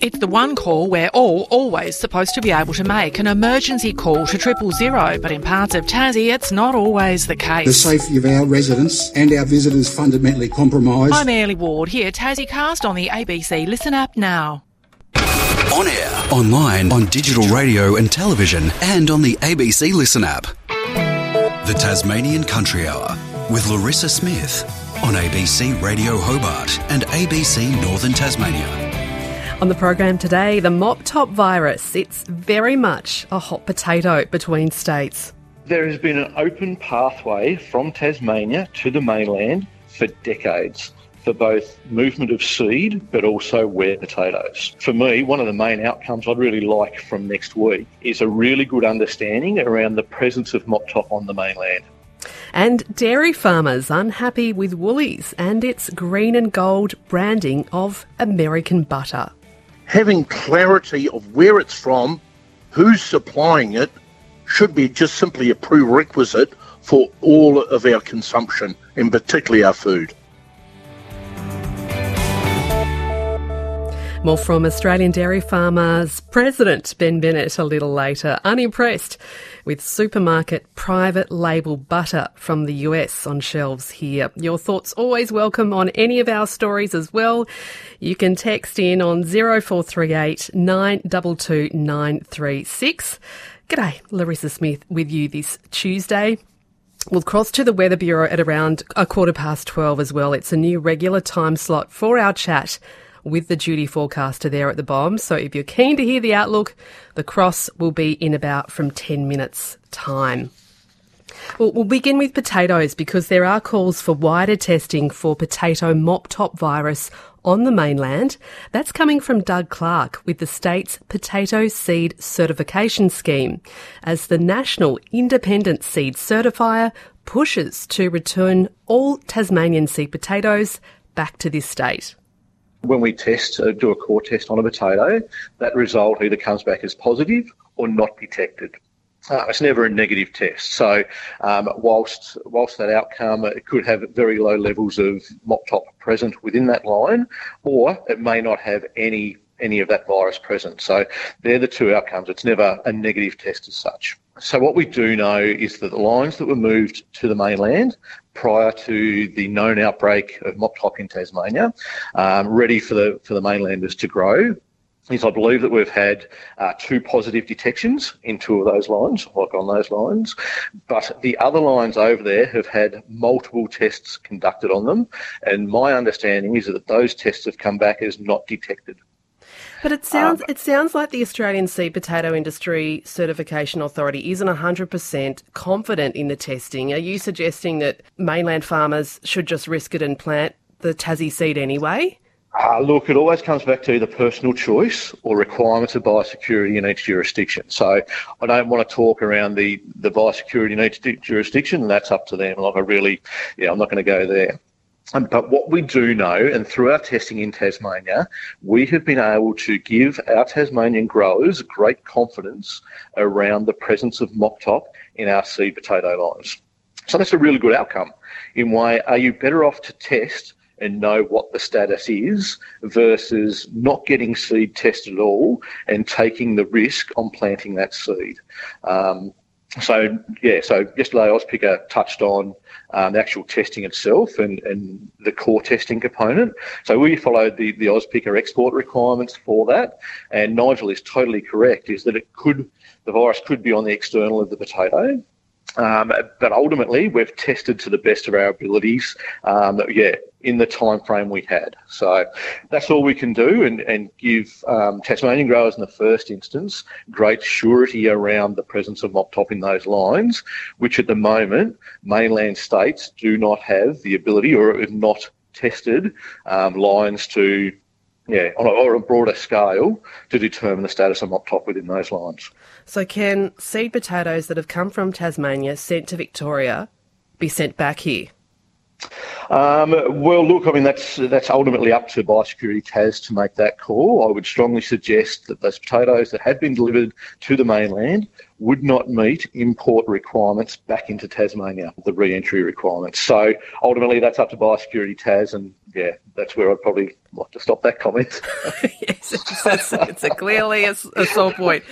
It's the one call we're all always supposed to be able to make, an emergency call to 000, but in parts of Tassie it's not always the case. The safety of our residents and our visitors fundamentally compromised. I'm Airlie Ward here, Tassie Cast on the ABC Listen app now. On air, online, on digital radio and television, and on the ABC Listen app. The Tasmanian Country Hour with Larissa Smith on ABC Radio Hobart and ABC Northern Tasmania. On the program today, the mop top virus. It's very much a hot potato between states. There has been an open pathway from Tasmania to the mainland for decades for both movement of seed but also ware potatoes. For me, one of the main outcomes I'd really like from next week is a really good understanding around the presence of mop top on the mainland. And dairy farmers unhappy with Woolies and its green and gold branding of American butter. Having clarity of where it's from, who's supplying it, should be just simply a prerequisite for all of our consumption, and particularly our food. More from Australian Dairy Farmers President Ben Bennett a little later. Unimpressed with supermarket private label butter from the US on shelves here. Your thoughts always welcome on any of our stories as well. You can text in on 0438 922 936. G'day, Larissa Smith with you this Tuesday. We'll cross to the Weather Bureau at around 12:15 as well. It's a new regular time slot for our chat with the duty forecaster there at the bottom. So if you're keen to hear the outlook, the cross will be in about from 10 minutes' time. Well, we'll begin with potatoes because there are calls for wider testing for potato mop top virus on the mainland. That's coming from Doug Clark with the state's Potato Seed Certification Scheme as the National Independent Seed Certifier pushes to return all Tasmanian seed potatoes back to this state. When we test, do a core test on a potato, that result either comes back as positive or not detected. It's never a negative test. So whilst that outcome, it could have very low levels of mop top present within that line, or it may not have any of that virus present. So they're the two outcomes. It's never a negative test as such. So what we do know is that the lines that were moved to the mainland prior to the known outbreak of mop top in Tasmania, ready for the mainlanders to grow, is I believe that we've had 2 positive detections in 2 of those lines, like on those lines, but the other lines over there have had multiple tests conducted on them, and my understanding is that those tests have come back as not detected. But it sounds like the Australian Seed Potato Industry Certification Authority isn't 100% confident in the testing. Are you suggesting that mainland farmers should just risk it and plant the Tassie seed anyway? Look, it always comes back to the personal choice or requirements of biosecurity in each jurisdiction. So I don't want to talk around the biosecurity in each jurisdiction, and that's up to them. I'm not going to go there. But what we do know, and through our testing in Tasmania, we have been able to give our Tasmanian growers great confidence around the presence of mop top in our seed potato lines. So that's a really good outcome. In way, are you better off to test and know what the status is versus not getting seed tested at all and taking the risk on planting that seed? So yesterday Auspica touched on the actual testing itself and the core testing component. So we followed the Auspica export requirements for that, and Nigel is totally correct, is that the virus could be on the external of the potato. But ultimately, we've tested to the best of our abilities, in the time frame we had. So that's all we can do and give Tasmanian growers in the first instance great surety around the presence of mop top in those lines, which at the moment mainland states do not have the ability or have not tested lines to, on a broader scale to determine the status of mop top within those lines. So can seed potatoes that have come from Tasmania sent to Victoria be sent back here? Well, look, I mean, that's ultimately up to Biosecurity Tas to make that call. I would strongly suggest that those potatoes that had been delivered to the mainland would not meet import requirements back into Tasmania, the re-entry requirements. So ultimately, that's up to Biosecurity Tas, and that's where I'd probably like to stop that comment. Yes, it's clearly a sore point.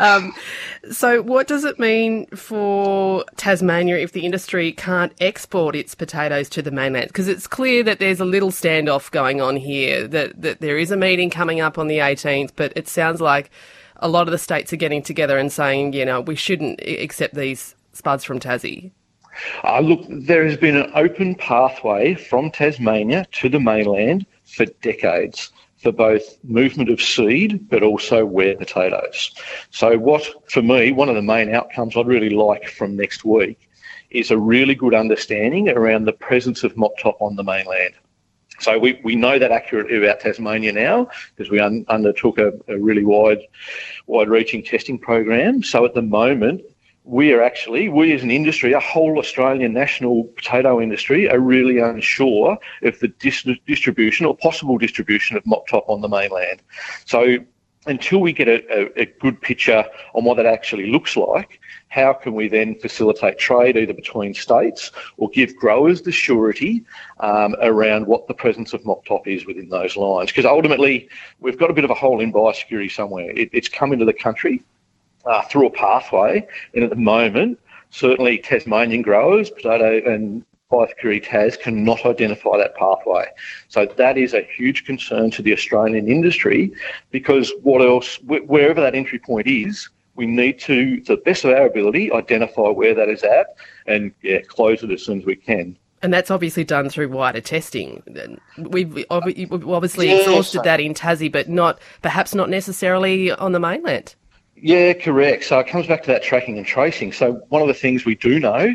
So what does it mean for Tasmania if the industry can't export its potatoes to the mainland? Because it's clear that there's a little standoff going on here, that there is a meeting coming up on the 18th, but it sounds like a lot of the states are getting together and saying, we shouldn't accept these spuds from Tassie. Look, there has been an open pathway from Tasmania to the mainland for decades for both movement of seed but also ware potatoes. So for me, one of the main outcomes I'd really like from next week is a really good understanding around the presence of mop top on the mainland. So we know that accurately about Tasmania now because we undertook a really wide-reaching testing program. So at the moment, we as an industry, a whole Australian national potato industry, are really unsure of the distribution or possible distribution of mop top on the mainland. So until we get a good picture on what that actually looks like, how can we then facilitate trade either between states or give growers the surety around what the presence of mop top is within those lines? Because ultimately, we've got a bit of a hole in biosecurity somewhere. It's come into the country through a pathway, and at the moment, certainly Tasmanian growers, potato and biosecurity Tas, cannot identify that pathway. So that is a huge concern to the Australian industry because wherever that entry point is, we need to the best of our ability, identify where that is at and close it as soon as we can. And that's obviously done through wider testing. We've obviously exhausted that in Tassie, but perhaps not necessarily on the mainland. Yeah, correct. So it comes back to that tracking and tracing. So one of the things we do know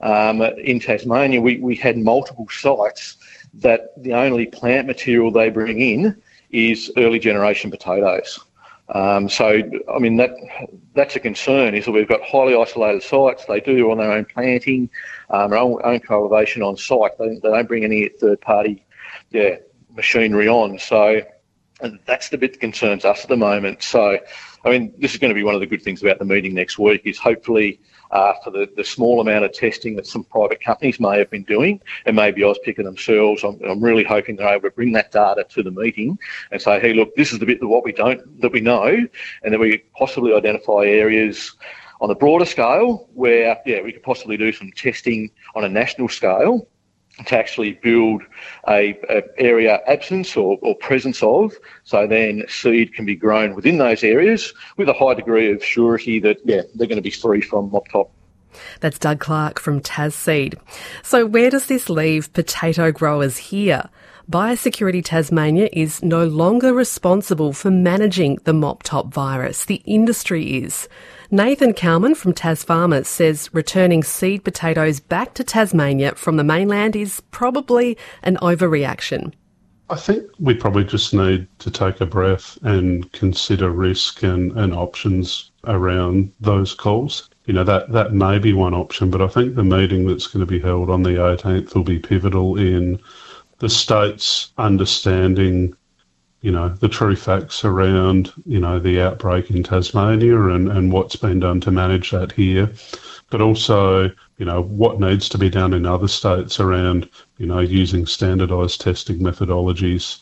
in Tasmania, we had multiple sites that the only plant material they bring in is early generation potatoes. So, I mean, that's a concern is that we've got highly isolated sites. They do on their own planting, their own cultivation on site. They don't bring any third-party machinery on. So that's the bit that concerns us at the moment. So, I mean, this is going to be one of the good things about the meeting next week is hopefully for the small amount of testing that some private companies may have been doing, and maybe Auspica themselves, I'm really hoping they're able to bring that data to the meeting and say, hey, look, this is the bit that we know, and then we possibly identify areas on a broader scale where, we could possibly do some testing on a national scale to actually build a area absence or presence of, so then seed can be grown within those areas with a high degree of surety that, they're going to be free from mop top. That's Doug Clark from TasSeed. So where does this leave potato growers here? Biosecurity Tasmania is no longer responsible for managing the mop top virus. The industry is. Nathan Kalman from Tas Farmers says returning seed potatoes back to Tasmania from the mainland is probably an overreaction. I think we probably just need to take a breath and consider risk and options around those calls. That may be one option, but I think the meeting that's going to be held on the 18th will be pivotal in the states understanding the true facts around, the outbreak in Tasmania and what's been done to manage that here, but also, what needs to be done in other states around, using standardised testing methodologies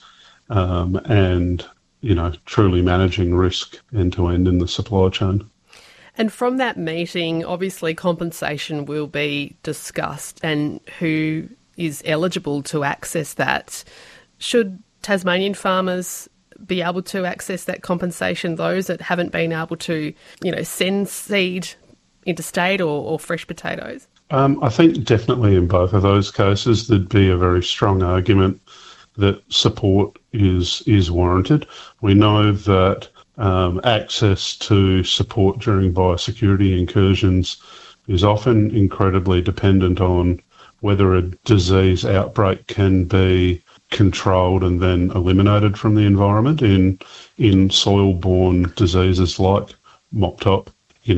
and, truly managing risk end-to-end in the supply chain. And from that meeting, obviously compensation will be discussed and who is eligible to access that. Should Tasmanian farmers be able to access that compensation, those that haven't been able to, send seed interstate or fresh potatoes? I think definitely in both of those cases there'd be a very strong argument that support is warranted. We know that access to support during biosecurity incursions is often incredibly dependent on whether a disease outbreak can be controlled and then eliminated from the environment. In soil-borne diseases like mop top,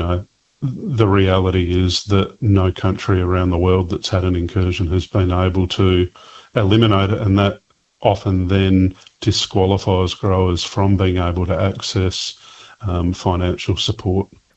the reality is that no country around the world that's had an incursion has been able to eliminate it, and that often then disqualifies growers from being able to access financial support.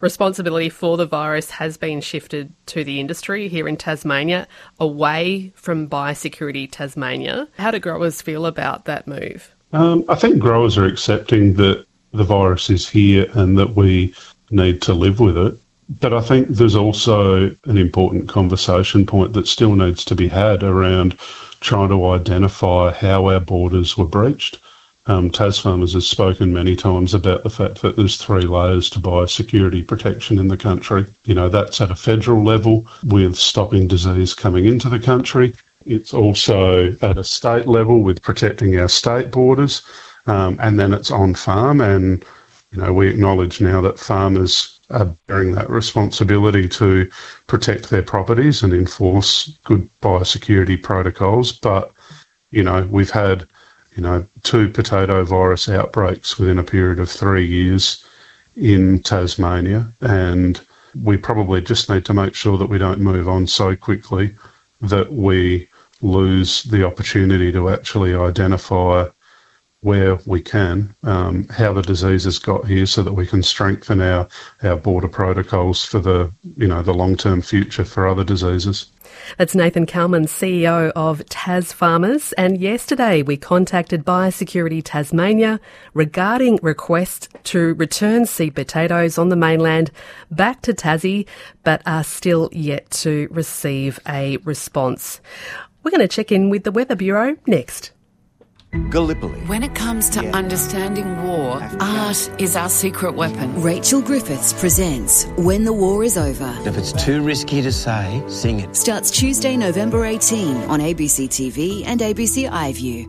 responsibility for the virus has been shifted to the industry here in Tasmania, away from Biosecurity Tasmania. How do growers feel about that move? I think growers are accepting that the virus is here and that we need to live with it. But I think there's also an important conversation point that still needs to be had around trying to identify how our borders were breached. Tasfarmers has spoken many times about the fact that there's 3 layers to biosecurity protection in the country. You know, that's at a federal level with stopping disease coming into the country. It's also at a state level with protecting our state borders. And then it's on farm. And, you know, we acknowledge now that farmers are bearing that responsibility to protect their properties and enforce good biosecurity protocols. But, you know, we've had, 2 potato virus outbreaks within a period of 3 years in Tasmania, and we probably just need to make sure that we don't move on so quickly that we lose the opportunity to actually identify where we can, how the disease has got here so that we can strengthen our border protocols for the long-term future for other diseases. That's Nathan Kalman, CEO of Tasfarmers, and yesterday we contacted Biosecurity Tasmania regarding requests to return seed potatoes on the mainland back to Tassie, but are still yet to receive a response. We're going to check in with the Weather Bureau next. Gallipoli. When it comes to understanding war, art is our secret weapon. Rachel Griffiths presents When the War is Over. If it's too risky to say, sing it. Starts Tuesday, November 18 on ABC TV and ABC iView.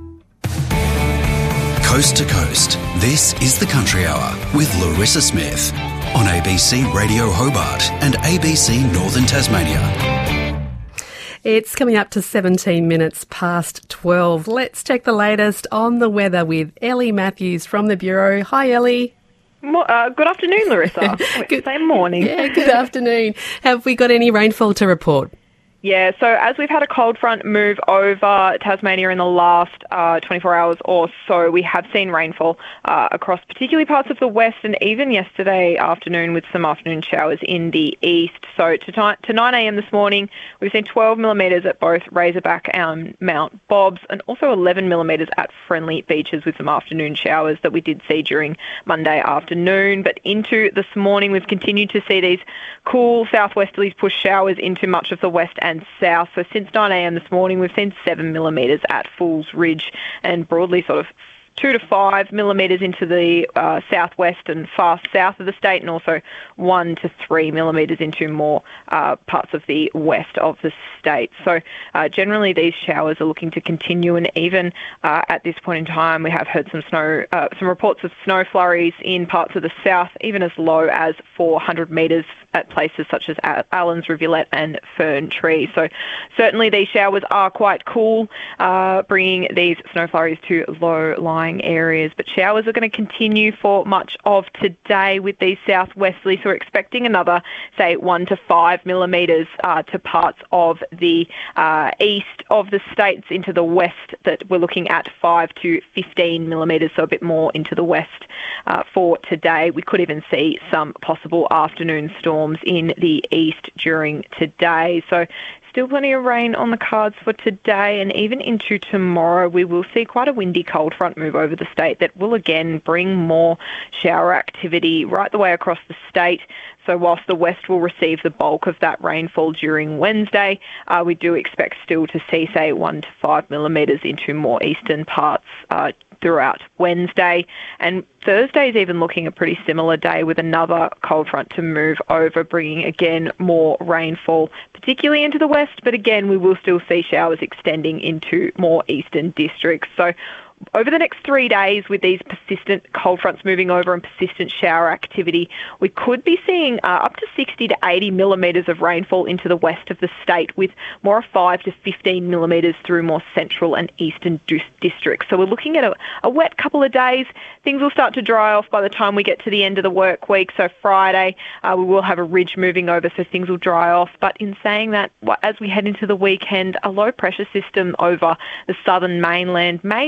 Coast to Coast, this is the Country Hour with Larissa Smith on ABC Radio Hobart and ABC Northern Tasmania. It's coming up to 17 minutes past 12. Let's check the latest on the weather with Ellie Matthews from the Bureau. Hi, Ellie. Good afternoon, Larissa. Same morning. Yeah, good afternoon. Have we got any rainfall to report? Yeah, so as we've had a cold front move over Tasmania in the last 24 hours or so, we have seen rainfall across particularly parts of the west and even yesterday afternoon with some afternoon showers in the east. So to 9am this morning, we've seen 12 millimetres at both Razorback and Mount Bobs and also 11 millimetres at Friendly Beaches with some afternoon showers that we did see during Monday afternoon. But into this morning, we've continued to see these cool southwesterlies push showers into much of the west and south. So since 9am this morning, we've seen 7 millimetres at Falls Ridge and broadly sort of 2 to 5 millimetres into the southwest and far south of the state, and also 1 to 3 millimetres into more parts of the west of the state. So generally these showers are looking to continue, and even at this point in time we have heard some reports of snow flurries in parts of the south, even as low as 400 metres at places such as Allens, Rivulet and Fern Tree. So certainly these showers are quite cool, bringing these snow flurries to low-lying areas. But showers are going to continue for much of today with these southwesterly. So we're expecting another, say, 1 to 5 millimetres to parts of the east of the states into the west, that we're looking at 5 to 15 millimetres, so a bit more into the west for today. We could even see some possible afternoon storms in the east during today. So still plenty of rain on the cards for today, and even into tomorrow we will see quite a windy cold front move over the state that will again bring more shower activity right the way across the state. So whilst the west will receive the bulk of that rainfall during Wednesday, we do expect still to see, say, 1 to 5 millimetres into more eastern parts throughout Wednesday. And Thursday is even looking a pretty similar day with another cold front to move over, bringing again more rainfall, particularly into the west. But again, we will still see showers extending into more eastern districts. So over the next 3 days, with these persistent cold fronts moving over and persistent shower activity, we could be seeing up to 60 to 80 millimetres of rainfall into the west of the state, with more of 5 to 15 millimetres through more central and eastern districts. So we're looking at a wet couple of days. Things will start to dry off by the time we get to the end of the work week. So Friday, we will have a ridge moving over, so things will dry off. But in saying that, as we head into the weekend, a low pressure system over the southern mainland may track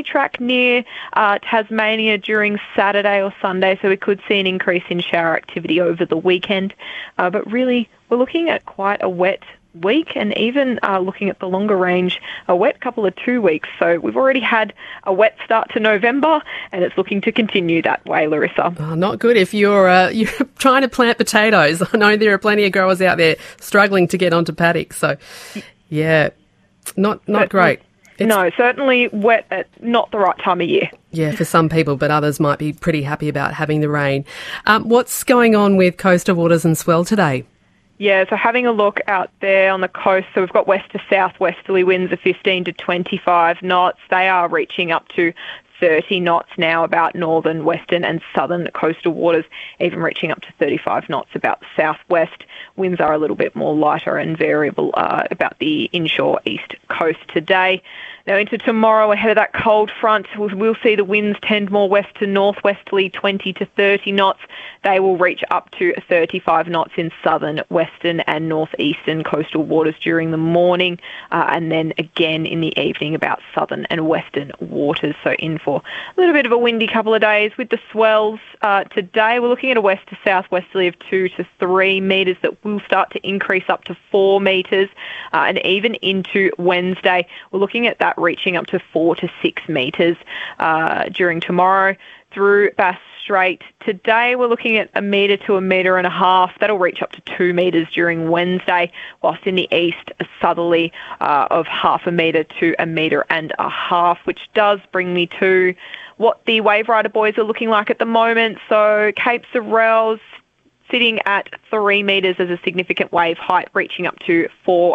near Tasmania during Saturday or Sunday, so we could see an increase in shower activity over the weekend. But really, we're looking at quite a wet week, and even looking at the longer range, a wet couple of 2 weeks. So we've already had a wet start to November, and it's looking to continue that way, Larissa. Oh, not good if you're trying to plant potatoes. I know there are plenty of growers out there struggling to get onto paddocks. So, yeah, not great. No, certainly wet at not the right time of year. Yeah, for some people, but others might be pretty happy about having the rain. What's going on with coastal waters and swell today? Yeah, so having a look out there on the coast, so we've got west to southwesterly winds of 15 to 25 knots. They are reaching up to 30 knots now about northern, western and southern coastal waters, even reaching up to 35 knots about the southwest. Winds are a little bit more lighter and variable about the inshore east coast today. Now into tomorrow, ahead of that cold front, we'll see the winds tend more west to northwesterly, 20 to 30 knots. They will reach up to 35 knots in southern, western and northeastern coastal waters during the morning, and then again in the evening about southern and western waters. So in for a little bit of a windy couple of days. With the swells today, we're looking at a west to southwesterly of 2 to 3 metres that will start to increase up to 4 metres, and even into Wednesday, we're looking at that reaching up to 4 to 6 metres during tomorrow. Through Bass Strait today, we're looking at 1 metre to 1.5 metres. That'll reach up to 2 metres during Wednesday, whilst in the east, a southerly of 0.5 metre to 1.5 metres, which does bring me to what the Wave Rider boys are looking like at the moment. So Cape Sorrells sitting at 3 metres as a significant wave height, reaching up to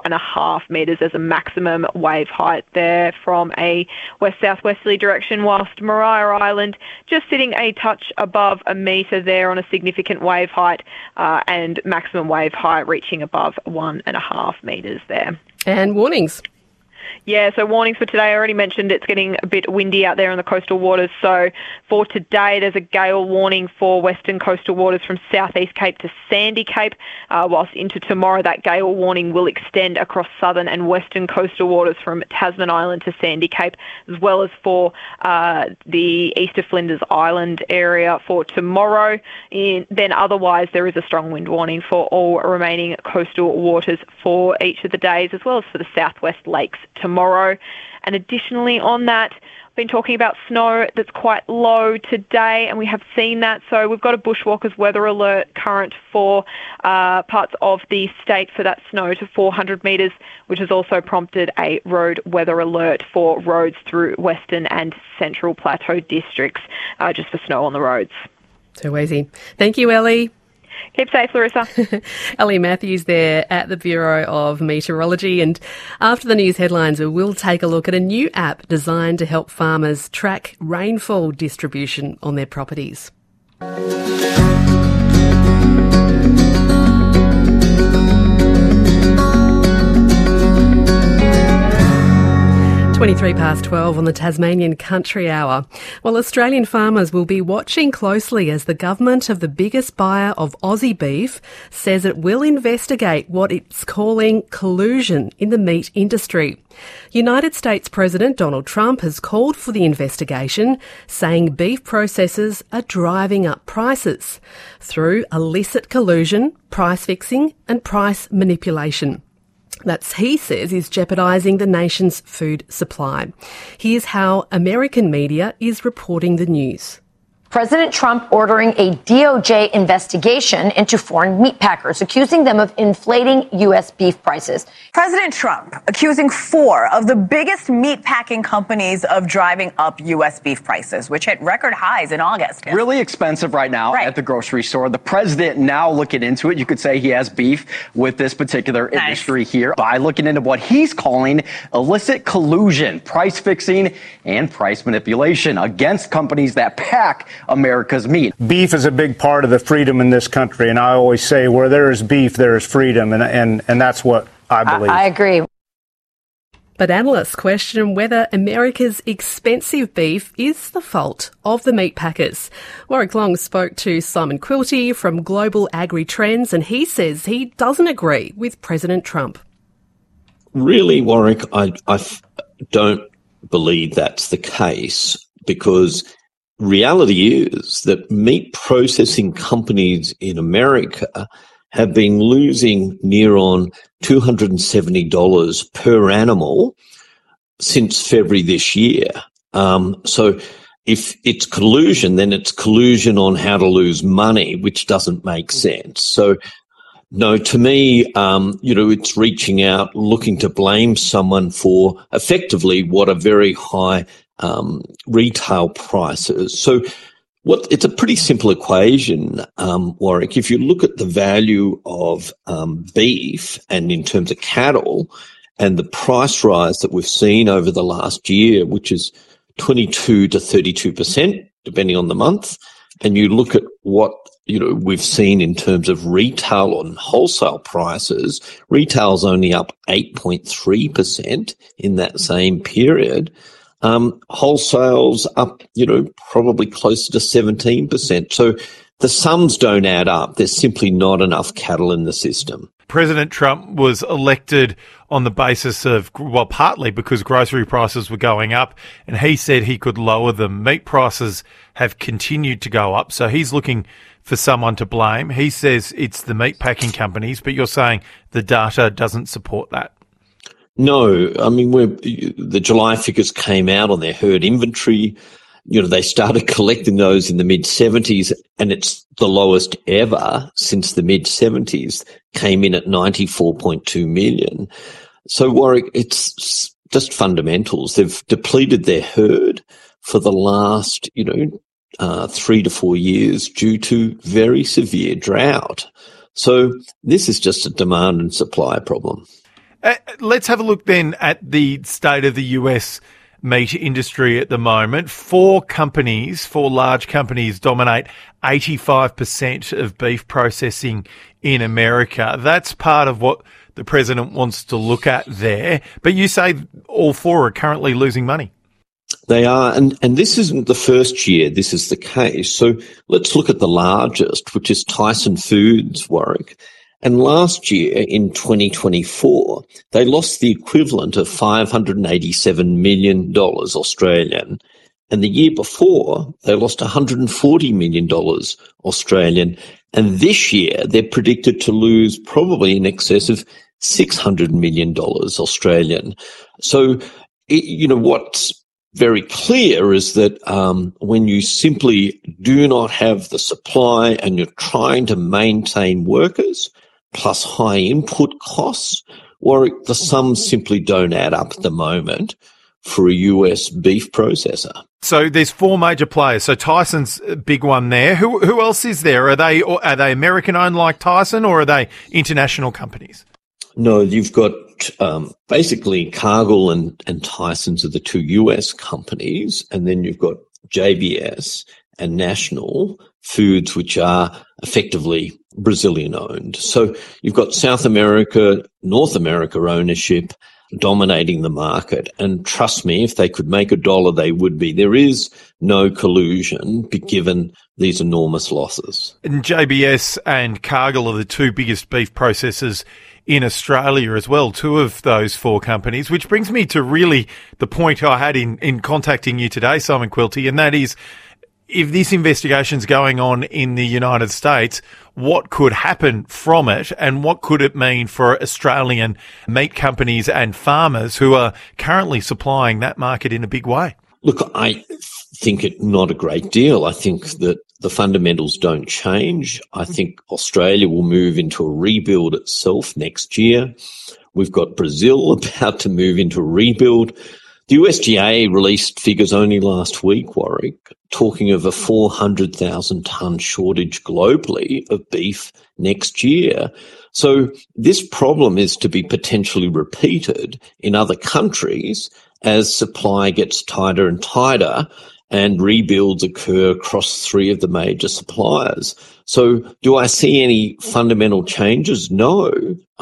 4.5 metres as a maximum wave height there from a west-southwesterly direction, whilst Maria Island just sitting a touch above 1 metre there on a significant wave height, and maximum wave height reaching above 1.5 metres there. And warnings? Yeah, so warnings for today. I already mentioned it's getting a bit windy out there in the coastal waters. So for today, there's a gale warning for western coastal waters from Southeast Cape to Sandy Cape, whilst into tomorrow, that gale warning will extend across southern and western coastal waters from Tasman Island to Sandy Cape, as well as for the east of Flinders Island area for tomorrow. Then otherwise, there is a strong wind warning for all remaining coastal waters for each of the days, as well as for the southwest lakes tomorrow. And additionally on that, I've been talking about snow that's quite low today, and we have seen that. So we've got a bushwalkers weather alert current for parts of the state for that snow to 400 metres, which has also prompted a road weather alert for roads through Western and Central Plateau districts, just for snow on the roads. Too easy. Thank you, Ellie. Keep safe, Larissa. Ellie Matthews there at the Bureau of Meteorology. And after the news headlines, we will take a look at a new app designed to help farmers track rainfall distribution on their properties. 23 past 12 on the Tasmanian Country Hour. Well, Australian farmers will be watching closely as the government of the biggest buyer of Aussie beef says it will investigate what it's calling collusion in the meat industry. United States President Donald Trump has called for the investigation, saying beef processors are driving up prices through illicit collusion, price fixing and price manipulation. That's, he says, is jeopardising the nation's food supply. Here's how American media is reporting the news. President Trump ordering a DOJ investigation into foreign meat packers, accusing them of inflating U.S. beef prices. President Trump accusing 4 of the biggest meat packing companies of driving up U.S. beef prices, which hit record highs in August. Really expensive right now at the grocery store. The president now looking into it. You could say he has beef with this particular industry here by looking into what he's calling illicit collusion, price fixing, and price manipulation against companies that pack America's meat. Beef is a big part of the freedom in this country, and I always say where there is beef, there is freedom, and that's what I believe. I agree. But analysts question whether America's expensive beef is the fault of the meat packers. Warwick Long spoke to Simon Quilty from Global Agri Trends, and he says he doesn't agree with President Trump. Really, Warwick, I don't believe that's the case, because reality is that meat processing companies in America have been losing near on $270 per animal since February this year. So if it's collusion, then it's collusion on how to lose money, which doesn't make sense. So no, to me, it's reaching out, looking to blame someone for effectively what are very high retail prices. So it's a pretty simple equation, Warwick. If you look at the value of beef and in terms of cattle and the price rise that we've seen over the last year, which is 22 to 32%, depending on the month, and you look at what we've seen in terms of retail and wholesale prices, retail's only up 8.3% in that same period. Wholesale's up, probably closer to 17%. So the sums don't add up. There's simply not enough cattle in the system. President Trump was elected on the basis of, partly because grocery prices were going up, and he said he could lower them. Meat prices have continued to go up, so he's looking for someone to blame. He says it's the meat packing companies, but you're saying the data doesn't support that. No, I mean, the July figures came out on their herd inventory. They started collecting those in the mid-70s, and it's the lowest ever since the mid-70s, came in at 94.2 million. So, Warwick, it's just fundamentals. They've depleted their herd for the last, 3 to 4 years due to very severe drought. So this is just a demand and supply problem. Let's have a look then at the state of the US meat industry at the moment. Four large companies dominate 85% of beef processing in America. That's part of what the president wants to look at there. But you say all four are currently losing money. They are, and this isn't the first year this is the case. So let's look at the largest, which is Tyson Foods, Warwick. And last year, in 2024, they lost the equivalent of $587 million Australian. And the year before, they lost $140 million Australian. And this year, they're predicted to lose probably in excess of $600 million Australian. So, what's very clear is that when you simply do not have the supply and you're trying to maintain workers plus high input costs, Warwick, the sums simply don't add up at the moment for a US beef processor. So there's four major players. So Tyson's a big one there. Who else is there? Are they American owned like Tyson, or are they international companies? No, you've got basically Cargill and Tyson's are the two US companies, and then you've got JBS and National Foods, which are effectively Brazilian owned. So you've got South America, North America ownership dominating the market. And trust me, if they could make a dollar, they would be. There is no collusion given these enormous losses. And JBS and Cargill are the two biggest beef processors in Australia as well, two of those four companies, which brings me to really the point I had in contacting you today, Simon Quilty, and that is, if this investigation's going on in the United States, what could happen from it, and what could it mean for Australian meat companies and farmers who are currently supplying that market in a big way? Look, I think it not a great deal. I think that the fundamentals don't change. I think Australia will move into a rebuild itself next year. We've got Brazil about to move into a rebuild. The USDA released figures only last week, Warwick, talking of a 400,000 tonne shortage globally of beef next year. So this problem is to be potentially repeated in other countries as supply gets tighter and tighter and rebuilds occur across three of the major suppliers. So do I see any fundamental changes? No.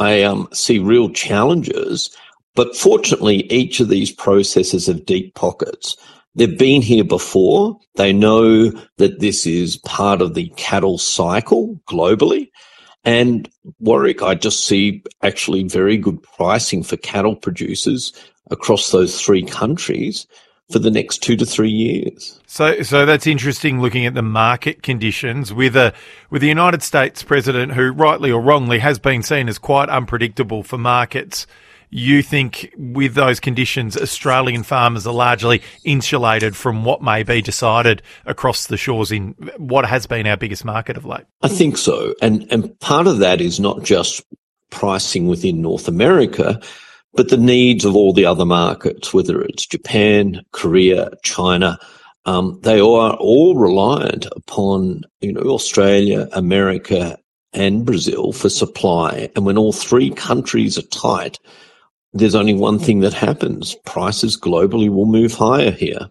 I see real challenges. But fortunately, each of these processes have deep pockets. They've been here before. They know that this is part of the cattle cycle globally. And Warwick, I just see actually very good pricing for cattle producers across those three countries. for the next 2 to 3 years. So that's interesting, looking at the market conditions with the United States president, who rightly or wrongly has been seen as quite unpredictable for markets. You think with those conditions, Australian farmers are largely insulated from what may be decided across the shores in what has been our biggest market of late? I think so. And part of that is not just pricing within North America, but the needs of all the other markets, whether it's Japan, Korea, China. They are all reliant upon, Australia, America, and Brazil for supply. And when all three countries are tight, there's only one thing that happens. Prices globally will move higher here.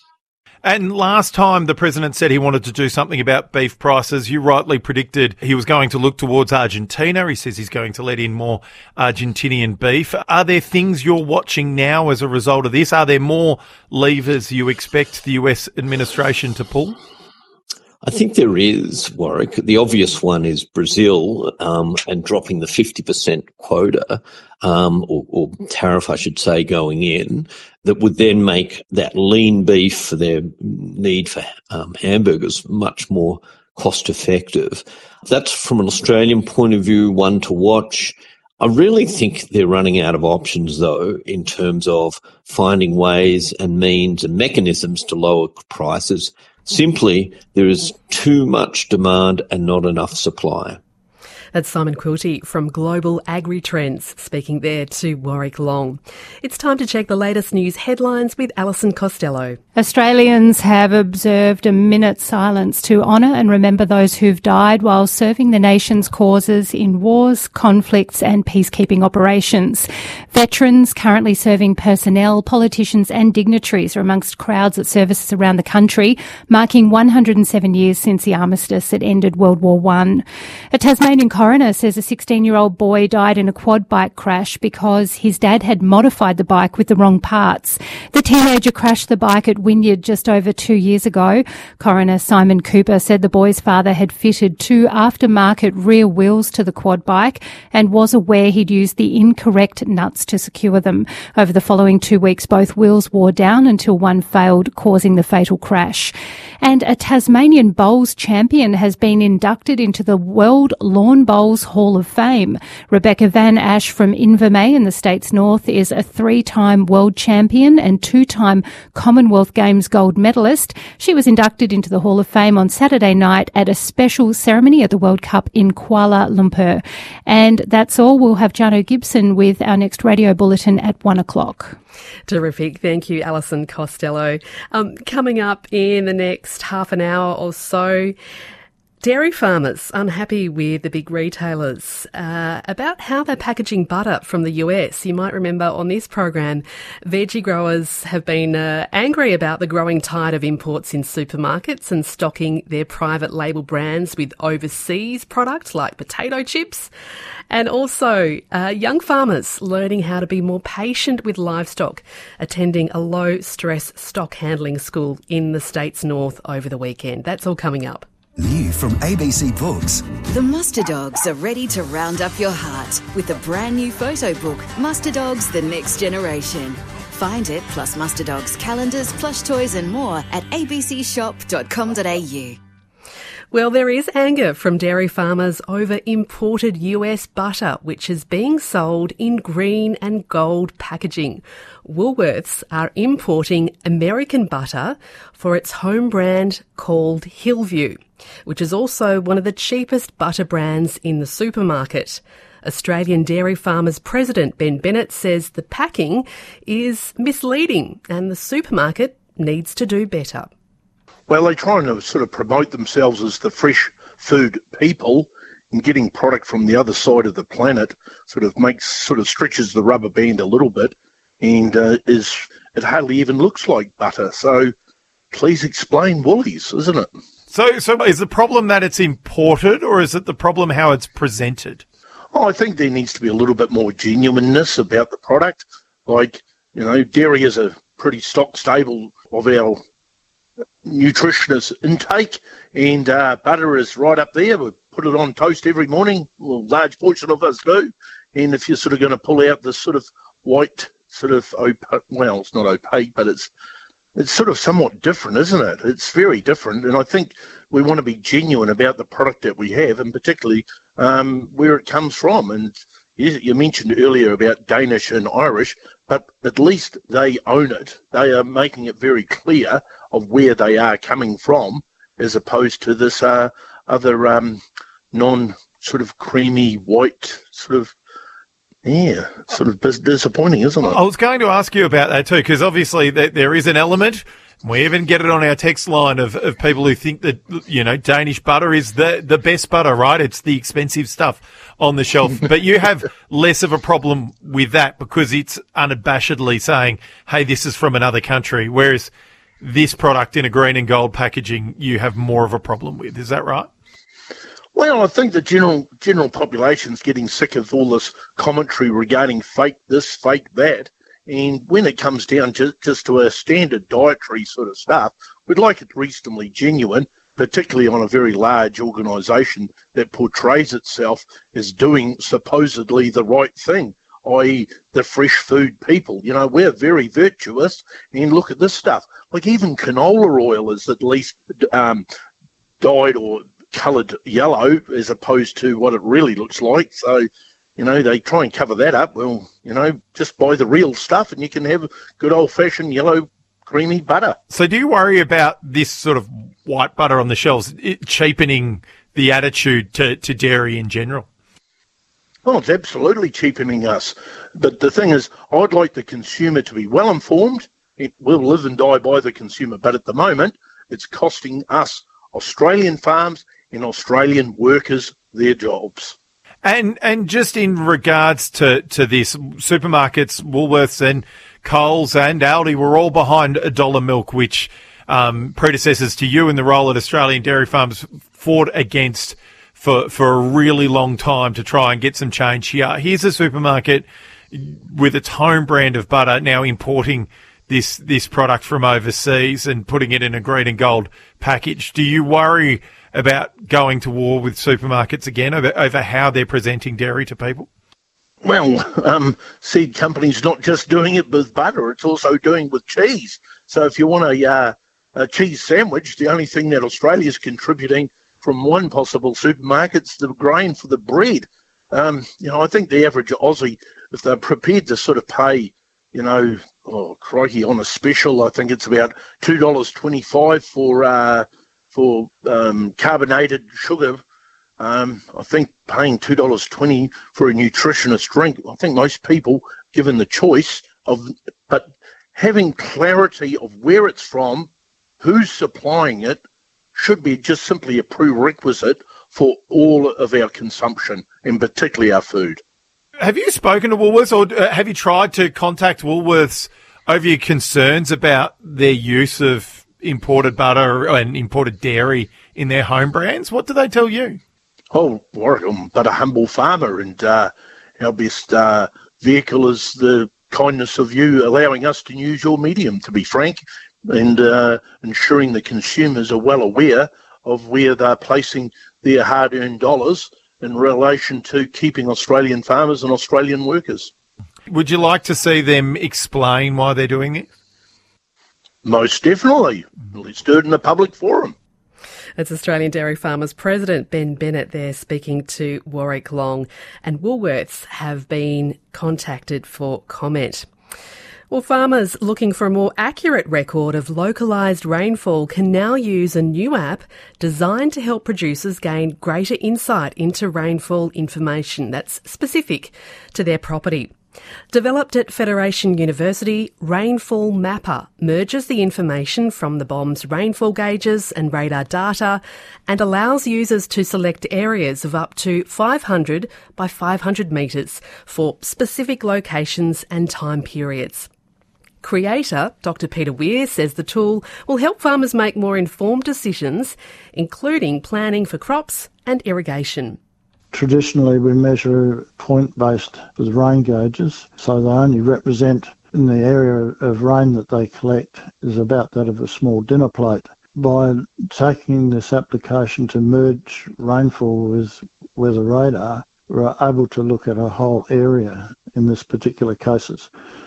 And last time the president said he wanted to do something about beef prices, you rightly predicted he was going to look towards Argentina. He says he's going to let in more Argentinian beef. Are there things you're watching now as a result of this? Are there more levers you expect the US administration to pull? I think there is, Warwick. The obvious one is Brazil and dropping the 50% quota or tariff, I should say, going in, that would then make that lean beef for their need for hamburgers much more cost effective. That's, from an Australian point of view, one to watch. I really think they're running out of options, though, in terms of finding ways and means and mechanisms to lower prices. Simply, there is too much demand and not enough supply. That's Simon Quilty from Global Agri-Trends speaking there to Warwick Long. It's time to check the latest news headlines with Alison Costello. Australians have observed a minute's silence to honour and remember those who've died while serving the nation's causes in wars, conflicts and peacekeeping operations. Veterans currently serving personnel, politicians and dignitaries are amongst crowds at services around the country, marking 107 years since the armistice that ended World War I. A Tasmanian coroner says a 16-year-old boy died in a quad bike crash because his dad had modified the bike with the wrong parts. The teenager crashed the bike at Wynyard just over 2 years ago. Coroner Simon Cooper said the boy's father had fitted 2 aftermarket rear wheels to the quad bike and was aware he'd used the incorrect nuts to secure them. Over the following 2 weeks, both wheels wore down until one failed, causing the fatal crash. And a Tasmanian bowls champion has been inducted into the World Lawn Bowls Hall of Fame. Rebecca Van Ash from Invermay in the state's north is a 3-time world champion and 2-time Commonwealth Games gold medalist. She was inducted into the Hall of Fame on Saturday night at a special ceremony at the World Cup in Kuala Lumpur. And that's all. We'll have Jano Gibson with our next radio bulletin at 1 o'clock. Terrific. Thank you, Alison Costello. Coming up in the next half an hour or so, dairy farmers unhappy with the big retailers about how they're packaging butter from the US. You might remember on this program, veggie growers have been angry about the growing tide of imports in supermarkets and stocking their private label brands with overseas products like potato chips. And also young farmers learning how to be more patient with livestock, attending a low-stress stock handling school in the state's north over the weekend. That's all coming up. New from ABC Books. The Muster Dogs are ready to round up your heart with a brand new photo book, Muster Dogs The Next Generation. Find it, plus Muster Dogs calendars, plush toys and more at abcshop.com.au. Well, there is anger from dairy farmers over imported US butter, which is being sold in green and gold packaging. Woolworths are importing American butter for its home brand called Hillview, which is also one of the cheapest butter brands in the supermarket. Australian Dairy Farmers President Ben Bennett says the packing is misleading and the supermarket needs to do better. Well, they're trying to sort of promote themselves as the fresh food people, and getting product from the other side of the planet sort of stretches the rubber band a little bit, and it hardly even looks like butter. So please explain Woolies, isn't it? So is the problem that it's imported, or is it the problem how it's presented? Oh, I think there needs to be a little bit more genuineness about the product. Like, dairy is a pretty stock staple of our nutritionist intake, and butter is right up there. We put it on toast every morning. Well, a large portion of us do. And if you're sort of going to pull out this sort of white, sort of it's not opaque, but it's it's sort of somewhat different, isn't it? It's very different, and I think we want to be genuine about the product that we have, and particularly where it comes from. And you mentioned earlier about Danish and Irish, but at least they own it. They are making it very clear of where they are coming from, as opposed to this other non-sort of creamy white sort of, sort of disappointing, isn't it? I was going to ask you about that too, because obviously there is an element. We even get it on our text line of people who think that, Danish butter is the best butter, right? It's the expensive stuff on the shelf. But you have less of a problem with that because it's unabashedly saying, hey, this is from another country, whereas this product in a green and gold packaging you have more of a problem with. Is that right? Well, I think the general population's getting sick of all this commentary regarding fake this, fake that. And when it comes down just to a standard dietary sort of stuff, we'd like it reasonably genuine, particularly on a very large organisation that portrays itself as doing supposedly the right thing, i.e. the fresh food people. We're very virtuous, and look at this stuff. Like even canola oil is at least dyed or coloured yellow as opposed to what it really looks like. So, they try and cover that up. Well, just buy the real stuff and you can have good old-fashioned yellow creamy butter. So do you worry about this sort of white butter on the shelves cheapening the attitude to dairy in general? Oh, it's absolutely cheapening us. But the thing is, I'd like the consumer to be well informed. It will live and die by the consumer. But at the moment, it's costing us, Australian farms and Australian workers, their jobs. And just in regards to this, supermarkets, Woolworths and Coles and Aldi were all behind $1 milk, which predecessors to you in the role at Australian Dairy Farms fought against for a really long time to try and get some change here. Here's a supermarket with its home brand of butter now importing this product from overseas and putting it in a green and gold package. Do you worry about going to war with supermarkets again over how they're presenting dairy to people? Well, seed companies not just doing it with butter, it's also doing with cheese. So if you want a cheese sandwich, the only thing that Australia's contributing from one possible supermarket's the grain for the bread. I think the average Aussie, if they're prepared to sort of pay, on a special, I think it's about $2.25 for carbonated sugar. I think paying $2.20 for a nutritionist drink, I think most people, given the choice but having clarity of where it's from, who's supplying it, should be just simply a prerequisite for all of our consumption, and particularly our food. Have you spoken to Woolworths, or have you tried to contact Woolworths over your concerns about their use of imported butter and imported dairy in their home brands? What do they tell you? Oh, Warwick, I'm but a humble farmer, and our best vehicle is the kindness of you allowing us to use your medium, to be frank, and ensuring the consumers are well aware of where they're placing their hard-earned dollars in relation to keeping Australian farmers and Australian workers. Would you like to see them explain why they're doing it? Most definitely. Let's do it in a public forum. It's Australian Dairy Farmers President Ben Bennett there speaking to Warwick Long, and Woolworths have been contacted for comment. Well, farmers looking for a more accurate record of localised rainfall can now use a new app designed to help producers gain greater insight into rainfall information that's specific to their property. Developed at Federation University, Rainfall Mapper merges the information from the BOM's rainfall gauges and radar data and allows users to select areas of up to 500 by 500 metres for specific locations and time periods. Creator Dr. Peter Weir says the tool will help farmers make more informed decisions, including planning for crops and irrigation. Traditionally, we measure point-based with rain gauges, so they only represent in the area of rain that they collect is about that of a small dinner plate. By taking this application to merge rainfall with weather radar, we're able to look at a whole area in this particular cases.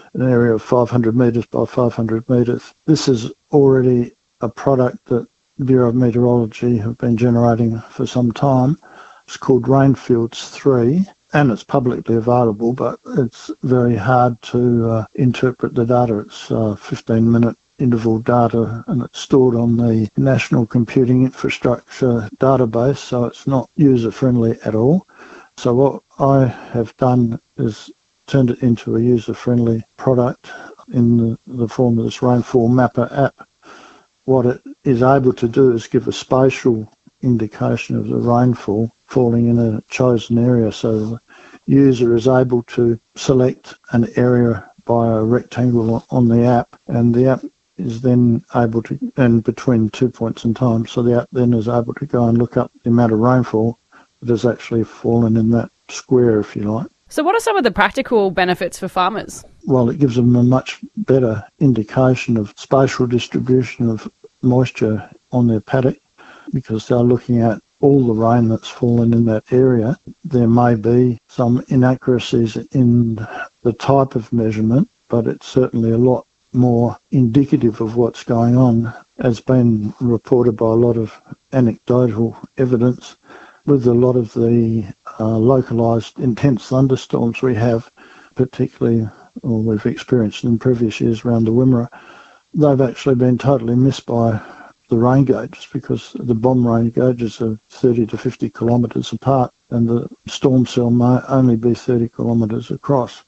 an area of 500 metres by 500 metres. This is already a product that the Bureau of Meteorology have been generating for some time. It's called Rainfields 3, and it's publicly available, but it's very hard to interpret the data. It's 15-minute interval data, and it's stored on the National Computing Infrastructure database, so it's not user-friendly at all. So what I have done is turned it into a user-friendly product in the form of this Rainfall Mapper app. What it is able to do is give a spatial indication of the rainfall falling in a chosen area, so the user is able to select an area by a rectangle on the app, and the app is then able to, and between 2 points in time, so the app then is able to go and look up the amount of rainfall that has actually fallen in that square, if you like. So what are some of the practical benefits for farmers? Well, it gives them a much better indication of spatial distribution of moisture on their paddock, because they're looking at all the rain that's fallen in that area. There may be some inaccuracies in the type of measurement, but it's certainly a lot more indicative of what's going on, as been reported by a lot of anecdotal evidence. With a lot of the localised intense thunderstorms we have, particularly or we've experienced in previous years around the Wimmera, they've actually been totally missed by the rain gauges, because the bomb rain gauges are 30 to 50 kilometres apart, and the storm cell may only be 30 kilometres across.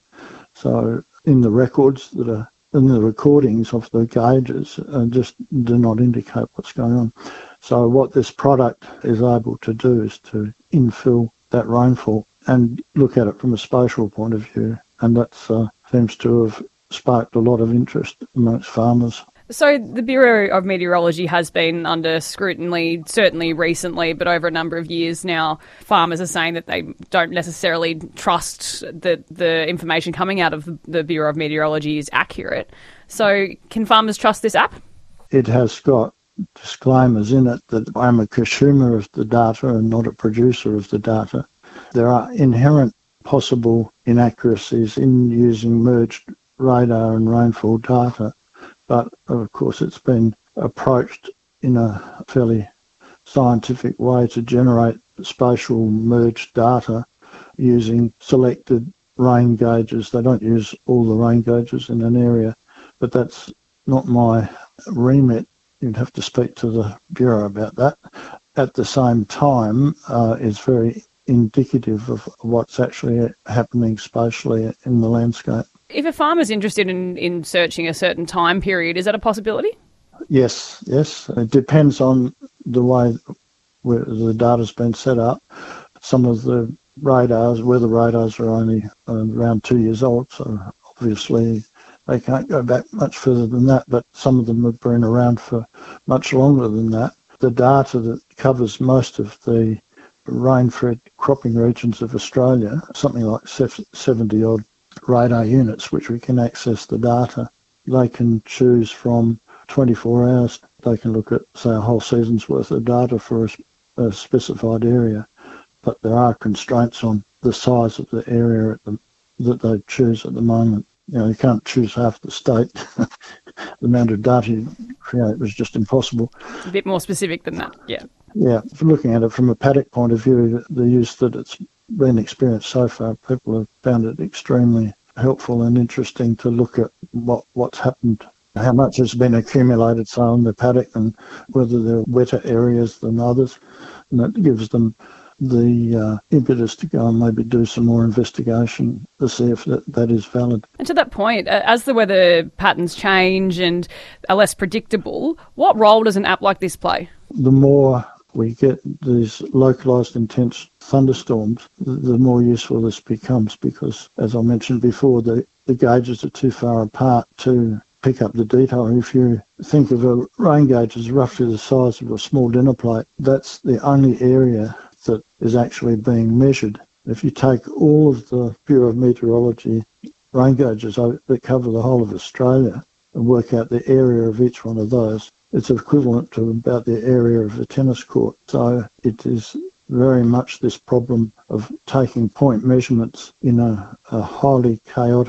So in the records that are in the recordings of the gauges just do not indicate what's going on. So what this product is able to do is to infill that rainfall and look at it from a spatial point of view, and that seems to have sparked a lot of interest amongst farmers. So the Bureau of Meteorology has been under scrutiny, certainly recently, but over a number of years now. Farmers are saying that they don't necessarily trust that the information coming out of the Bureau of Meteorology is accurate. So can farmers trust this app? It has got disclaimers in it that I'm a consumer of the data and not a producer of the data. There are inherent possible inaccuracies in using merged radar and rainfall data, but of course it's been approached in a fairly scientific way to generate spatial merged data using selected rain gauges. They don't use all the rain gauges in an area, but that's not my remit. You'd have to speak to the Bureau about that. At the same time, it's very indicative of what's actually happening spatially in the landscape. If a farmer's interested in searching a certain time period, is that a possibility? Yes. It depends on the way where the data's been set up. Some of the radars, weather radars, are only around 2 years old, so obviously they can't go back much further than that, but some of them have been around for much longer than that. The data that covers most of the rain-fed cropping regions of Australia, something like 70-odd radar units, which we can access the data. They can choose from 24 hours. They can look at, say, a whole season's worth of data for a specified area, but there are constraints on the size of the area that they choose at the moment. You can't choose half the state. The amount of data you create was just impossible. A bit more specific than that, yeah. Yeah, looking at it from a paddock point of view, the use that it's been experienced so far, people have found it extremely helpful and interesting to look at what's happened, how much has been accumulated, say, on the paddock, and whether there are wetter areas than others. And that gives them the impetus to go and maybe do some more investigation to see if that is valid. And to that point, as the weather patterns change and are less predictable, what role does an app like this play? The more we get these localised intense thunderstorms, the more useful this becomes, because, as I mentioned before, the gauges are too far apart to pick up the detail. If you think of a rain gauge as roughly the size of a small dinner plate, that's the only area that is actually being measured. If you take all of the Bureau of Meteorology rain gauges that cover the whole of Australia and work out the area of each one of those, it's equivalent to about the area of a tennis court. So it is very much this problem of taking point measurements in a highly chaotic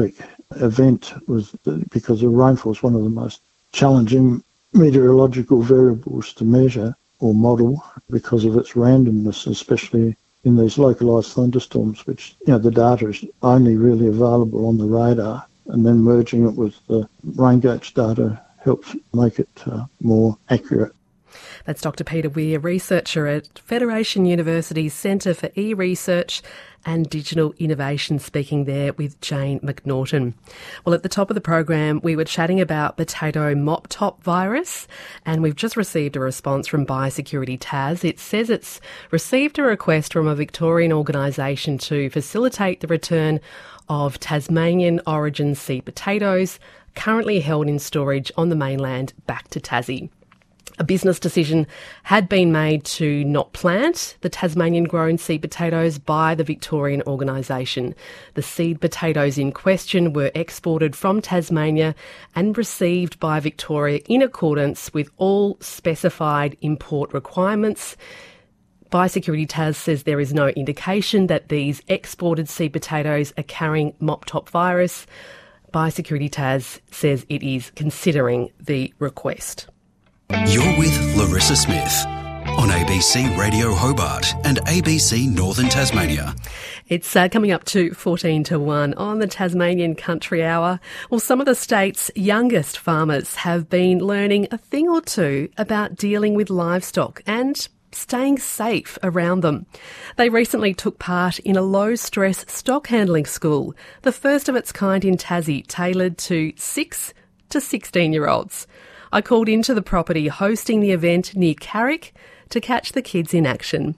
event was because the rainfall is one of the most challenging meteorological variables to measure or model because of its randomness, especially in these localised thunderstorms, which, the data is only really available on the radar, and then merging it with the rain gauge data helps make it more accurate. That's Dr. Peter Weir, researcher at Federation University's Centre for E-Research and Digital Innovation, speaking there with Jane McNaughton. Well, at the top of the program, we were chatting about potato mop top virus, and we've just received a response from Biosecurity Tas. It says it's received a request from a Victorian organisation to facilitate the return of Tasmanian origin seed potatoes currently held in storage on the mainland back to Tassie. A business decision had been made to not plant the Tasmanian-grown seed potatoes by the Victorian organisation. The seed potatoes in question were exported from Tasmania and received by Victoria in accordance with all specified import requirements. Biosecurity Tas says there is no indication that these exported seed potatoes are carrying mop top virus. Biosecurity Tas says it is considering the request. You're with Larissa Smith on ABC Radio Hobart and ABC Northern Tasmania. It's coming up to 14 to 1 on the Tasmanian Country Hour. Well, some of the state's youngest farmers have been learning a thing or two about dealing with livestock and staying safe around them. They recently took part in a low-stress stock handling school, the first of its kind in Tassie, tailored to 6 to 16-year-olds. I called into the property hosting the event near Carrick to catch the kids in action.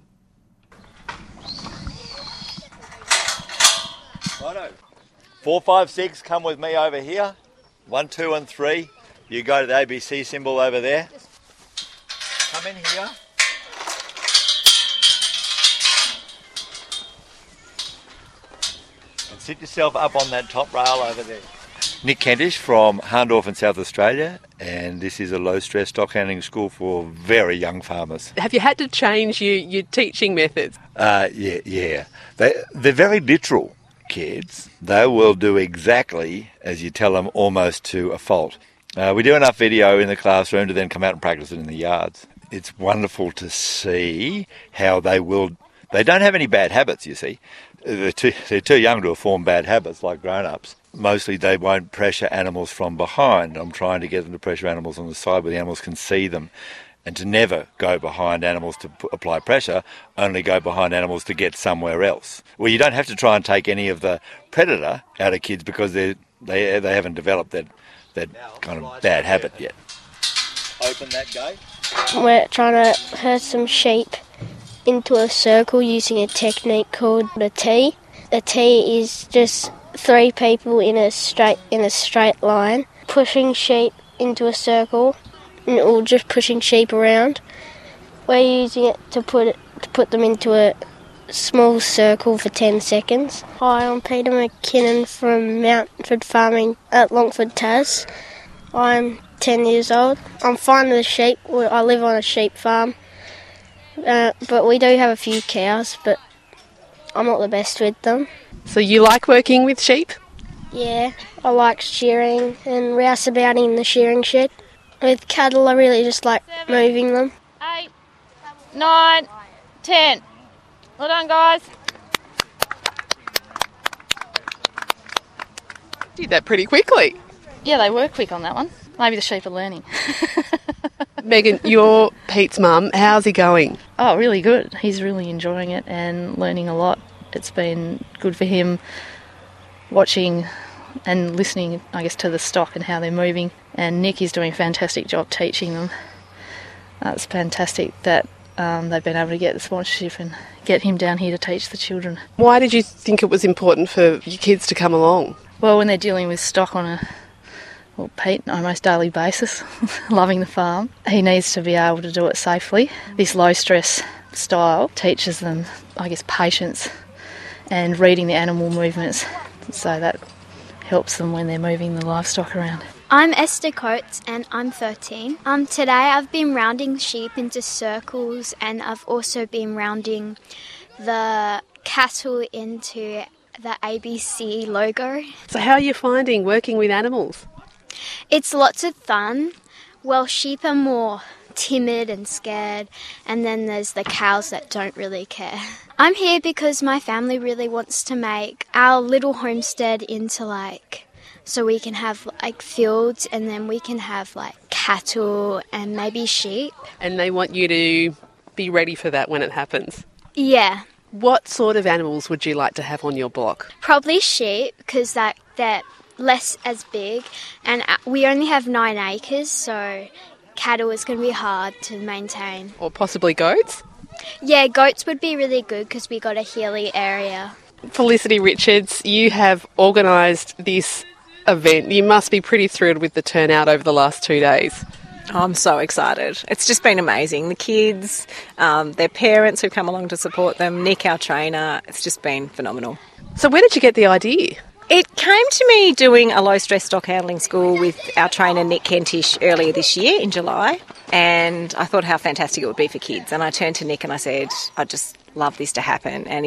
Righto. 4, 5, 6, come with me over here. 1, 2 and 3. You go to the ABC symbol over there. Come in here. And sit yourself up on that top rail over there. Nick Kentish from Hahndorf in South Australia, and this is a low-stress stock handling school for very young farmers. Have you had to change your teaching methods? Yeah. They're very literal kids. They will do exactly as you tell them, almost to a fault. We do enough video in the classroom to then come out and practice it in the yards. It's wonderful to see how they don't have any bad habits, you see. They're too young to have formed bad habits like grown-ups. Mostly they won't pressure animals from behind. I'm trying to get them to pressure animals on the side where the animals can see them, and to never go behind animals to apply pressure, only go behind animals to get somewhere else. Well, you don't have to try and take any of the predator out of kids because they haven't developed that kind of bad habit yet. Open that gate. We're trying to herd some sheep into a circle using a technique called a T. A T is just 3 people in a straight line pushing sheep into a circle, or just pushing sheep around. We're using it to put them into a small circle for 10 seconds. Hi, I'm Peter McKinnon from Mountford Farming at Longford, Tas. I'm 10 years old. I'm fine with the sheep. I live on a sheep farm, but we do have a few cows, but I'm not the best with them. So you like working with sheep? Yeah, I like shearing and rouseabouting in the shearing shed. With cattle, I really just like moving them. 8, 9, 10. Well done, guys. Did that pretty quickly. Yeah, they were quick on that one. Maybe the sheep are learning. Megan, you're Pete's mum. How's he going? Oh, really good. He's really enjoying it and learning a lot. It's been good for him watching and listening, I guess, to the stock and how they're moving. And Nick is doing a fantastic job teaching them. It's fantastic that they've been able to get the sponsorship and get him down here to teach the children. Why did you think it was important for your kids to come along? Well, when they're dealing with stock on Pete, almost daily basis, loving the farm, he needs to be able to do it safely. This low-stress style teaches them, I guess, patience and reading the animal movements, so that helps them when they're moving the livestock around. I'm Esther Coates and I'm 13. Today I've been rounding sheep into circles, and I've also been rounding the cattle into the ABC logo. So how are you finding working with animals? It's lots of fun. Well, sheep are more timid and scared, and then there's the cows that don't really care. I'm here because my family really wants to make our little homestead into so we can have fields, and then we can have cattle and maybe sheep. And they want you to be ready for that when it happens? Yeah. What sort of animals would you like to have on your block? Probably sheep, because they're less as big, and we only have 9 acres, so cattle is going to be hard to maintain. Or possibly goats? Yeah, goats would be really good because we got a hilly area. Felicity Richards, you have organised this event. You must be pretty thrilled with the turnout over the last 2 days. I'm so excited. It's just been amazing. The kids, their parents who've come along to support them, Nick, our trainer, it's just been phenomenal. So where did you get the idea? It came to me doing a low-stress stock handling school with our trainer Nick Kentish earlier this year in July, and I thought how fantastic it would be for kids. And I turned to Nick and I said, I'd just love this to happen. And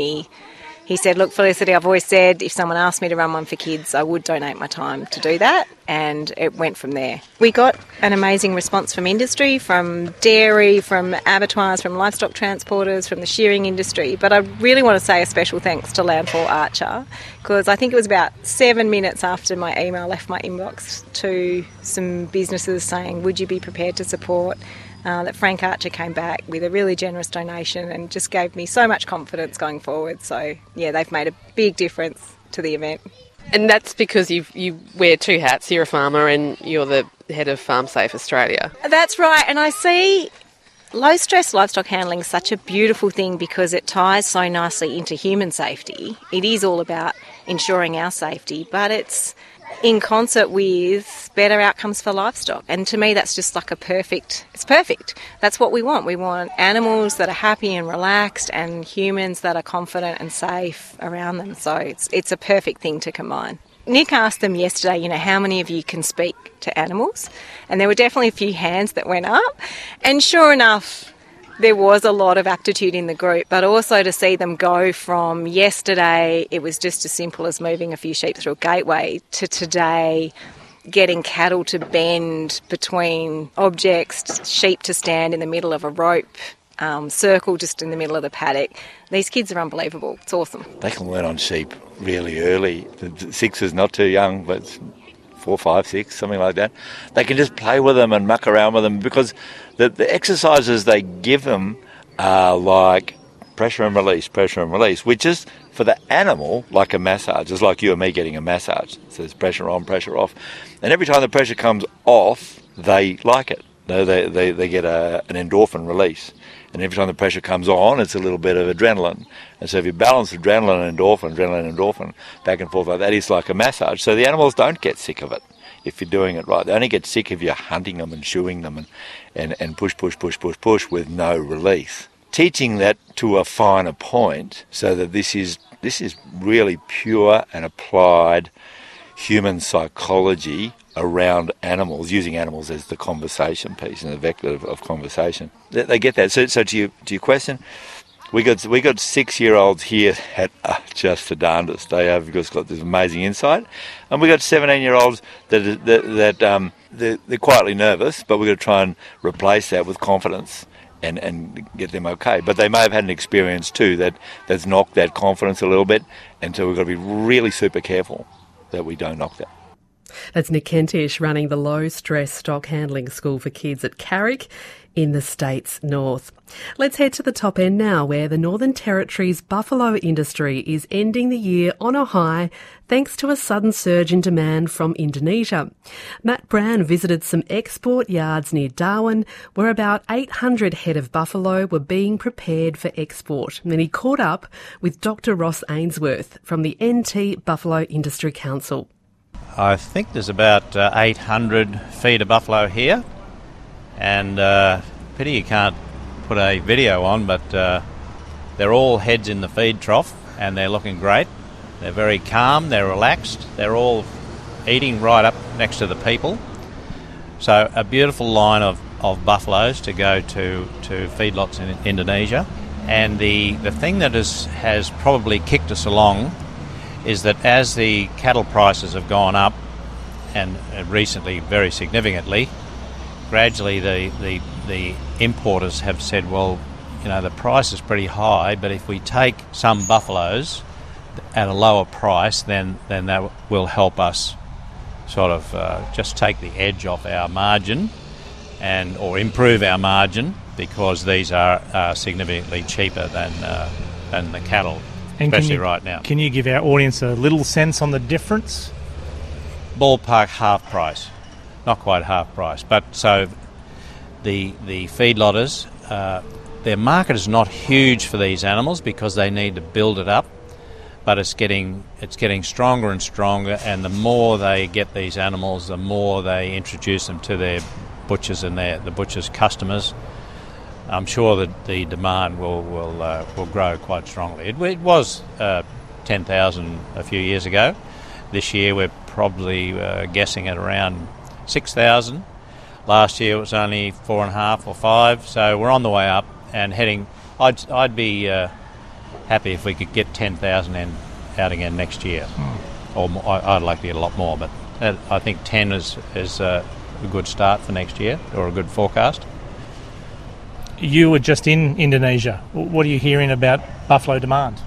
he said, look, Felicity, I've always said if someone asked me to run one for kids, I would donate my time to do that. And it went from there. We got an amazing response from industry, from dairy, from abattoirs, from livestock transporters, from the shearing industry. But I really want to say a special thanks to Landfall Archer, because I think it was about 7 minutes after my email left my inbox to some businesses saying, would you be prepared to support? That Frank Archer came back with a really generous donation and just gave me so much confidence going forward. So, yeah, they've made a big difference to the event. And that's because you wear 2 hats. You're a farmer and you're the head of Farm Safe Australia. That's right. And I see low-stress livestock handling is such a beautiful thing because it ties so nicely into human safety. It is all about ensuring our safety, but it's in concert with better outcomes for livestock. And to me, that's just it's perfect. That's what we want. We want animals that are happy and relaxed and humans that are confident and safe around them. So it's a perfect thing to combine. Nick asked them yesterday, how many of you can speak to animals? And there were definitely a few hands that went up. And sure enough, there was a lot of aptitude in the group, but also to see them go from yesterday, it was just as simple as moving a few sheep through a gateway, to today, getting cattle to bend between objects, sheep to stand in the middle of a rope, circle just in the middle of the paddock. These kids are unbelievable. It's awesome. They can learn on sheep really early. The 6 is not too young, but 4, 5, 6, something like that. They can just play with them and muck around with them because the exercises they give them are like pressure and release, which is for the animal like a massage. It's like you and me getting a massage. So there's pressure on, pressure off. And every time the pressure comes off, they like it. They get an endorphin release. And every time the pressure comes on, it's a little bit of adrenaline. And so if you balance adrenaline and endorphin, back and forth like that, it's like a massage. So the animals don't get sick of it if you're doing it right. They only get sick if you're hunting them and chewing them and push with no release. Teaching that to a finer point so that this is really pure and applied human psychology around animals, using animals as the conversation piece and the vector of conversation. They get that. So to your question, we got 6-year-olds here that are just the darndest. They have just got this amazing insight, and we got 17-year-olds that they're quietly nervous, but we're going to try and replace that with confidence and get them okay. But they may have had an experience too that's knocked that confidence a little bit, and so we've got to be really super careful that we don't knock that. That's Nick Kentish running the low-stress stock handling school for kids at Carrick in the state's north. Let's head to the top end now, where the Northern Territory's buffalo industry is ending the year on a high thanks to a sudden surge in demand from Indonesia. Matt Brown visited some export yards near Darwin where about 800 head of buffalo were being prepared for export. And he caught up with Dr. Ross Ainsworth from the NT Buffalo Industry Council. I think there's about 800 feed of buffalo here, and pity you can't put a video on, but they're all heads in the feed trough and they're looking great. They're very calm, they're relaxed, they're all eating right up next to the people. So a beautiful line of buffaloes to go to feedlots in Indonesia. And the thing that has probably kicked us along is that as the cattle prices have gone up, and recently very significantly, gradually the importers have said, well, you know, the price is pretty high, but if we take some buffaloes at a lower price, then that will help us sort of just take the edge off our margin or improve our margin, because these are significantly cheaper than the cattle, and especially right now. Can you give our audience a little sense on the difference? Ballpark half price, not quite half price, but so the feedlotters, their market is not huge for these animals because they need to build it up, but it's getting stronger and stronger, and the more they get these animals, the more they introduce them to their butchers and the butchers' customers. I'm sure that the demand will grow quite strongly. It was 10,000 a few years ago. This year we're probably guessing at around 6,000. Last year it was only 4.5 or 5, so we're on the way up and heading. I'd be happy if we could get 10,000 out again next year, or more. I'd like to get a lot more, but I think 10 is a good start for next year, or a good forecast. You were just in Indonesia. What are you hearing about buffalo demand?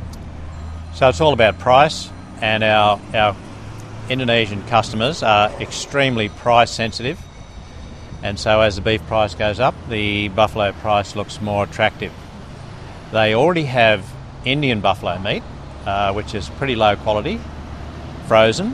So it's all about price, and our Indonesian customers are extremely price sensitive, and so as the beef price goes up, the buffalo price looks more attractive. They already have Indian buffalo meat, which is pretty low quality, frozen,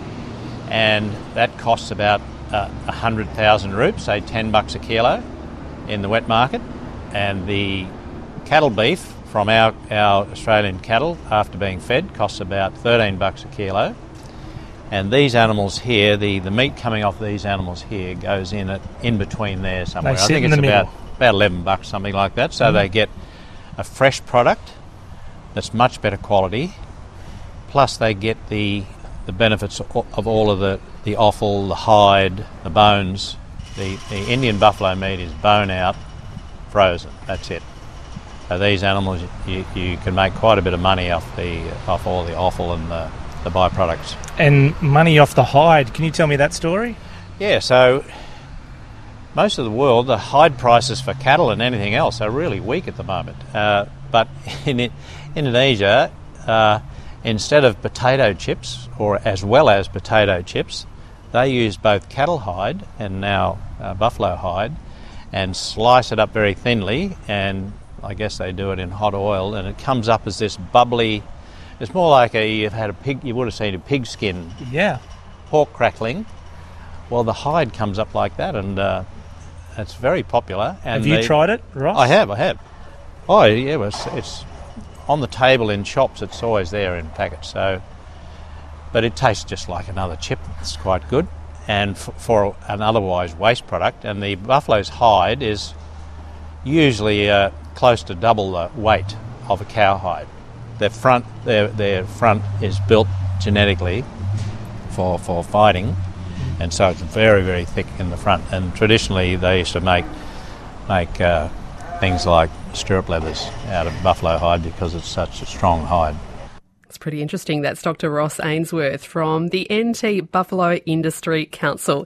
and that costs about 100,000 rupees, say $10 a kilo in the wet market. And the cattle beef from our Australian cattle, after being fed, costs about $13 a kilo. And these animals here, the meat coming off these animals here goes in between there somewhere. I think it's about $11, something like that. So they get a fresh product that's much better quality, plus they get the benefits of all of the offal, the hide, the bones. The Indian buffalo meat is bone out, frozen. That's it. So these animals, you can make quite a bit of money off all the offal and the byproducts. And money off the hide. Can you tell me that story? Yeah. So most of the world, the hide prices for cattle and anything else are really weak at the moment. But in Indonesia, instead of potato chips, or as well as potato chips, they use both cattle hide and now buffalo hide, and slice it up very thinly, and I guess they do it in hot oil, and it comes up as this bubbly. It's more like you've had a pig. You would have seen a pig skin. Yeah. Pork crackling. Well, the hide comes up like that, and it's very popular. And have you tried it, Ross? I have. Oh yeah, it's on the table in shops. It's always there in packets. So, but it tastes just like another chip. It's quite good, and for an otherwise waste product. And the buffalo's hide is usually close to double the weight of a cow hide. Their front is built genetically for fighting, and so it's very, very thick in the front. And traditionally, they used to make things like stirrup leathers out of buffalo hide because it's such a strong hide. It's pretty interesting. That's Dr. Ross Ainsworth from the NT Buffalo Industry Council.